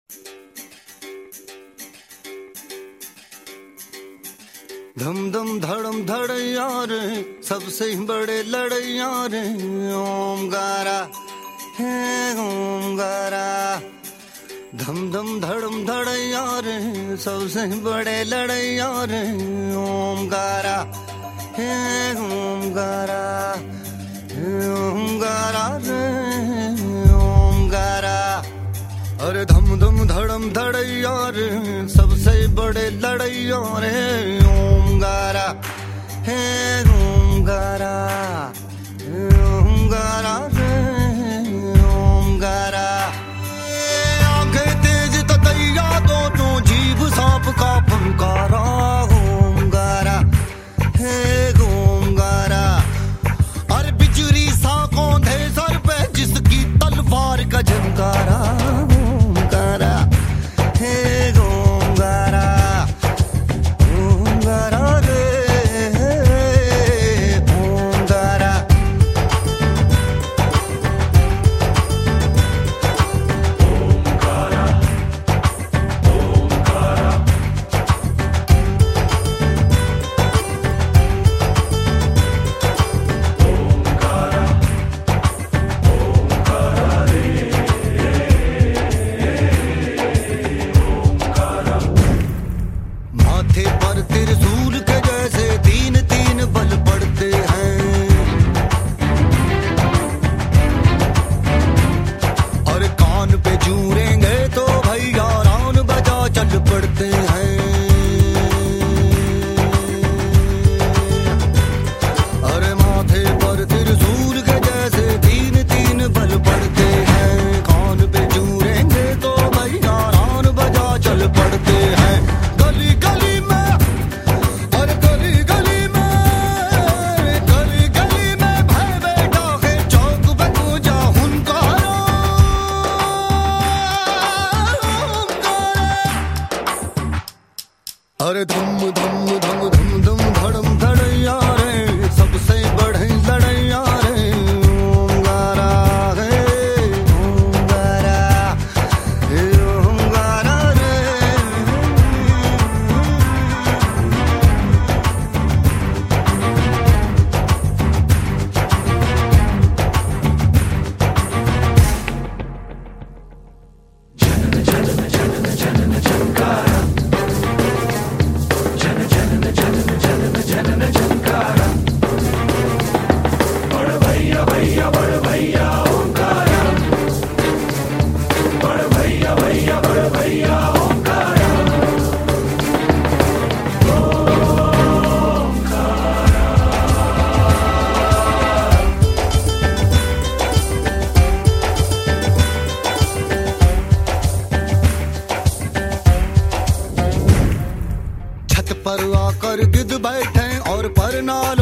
धम धम धड़म धड़ैया रे सबसे बड़े लड़ैया रे ओमकारा है ओमकारा। धम धम धड़म धड़ैया रे सबसे बड़े लड़ैया रे ओमकारा है ओमकारा ओमकारा रे ओमकारा। अरे धम धम धड़म धड़ैया रे सबसे बड़े लड़ैया रे ओमकारा है ओमकारा ओमकारा रे ओमकारा। आंखें तेज ततैया दोनों जीभ सांप का फंकारा ओमकारा है ओमकारा। अरे बिजली सा कौंधे सर पे जिसकी तलवार का झंकारा ओमकारा है ओमकारा ओमकारा रे ओमकारा। माथे पर त्रिशूल के जैसे तीन तीन बल पड़ते हैं। और कान पे जूरेंगे तो भैया रान बजा चल पड़ते हैं। अरे माथे पर त्रिशूल के जैसे तीन तीन बल पड़ते हैं। कान पे जूरेंगे तो भैया रान बजा चल पड़ते हैं। गली गली में और गली गली में भय बेटा है चौक पे पूजा हुनकारा ओमकारा। अरे धम धम धम धम धम धड़म धड़ैया रे सबसे बड़े लड़ैया रे ओमकारा है ओमकारा ओमकारा रे। छत पर आकर गिद्ध बैठे और पर नाल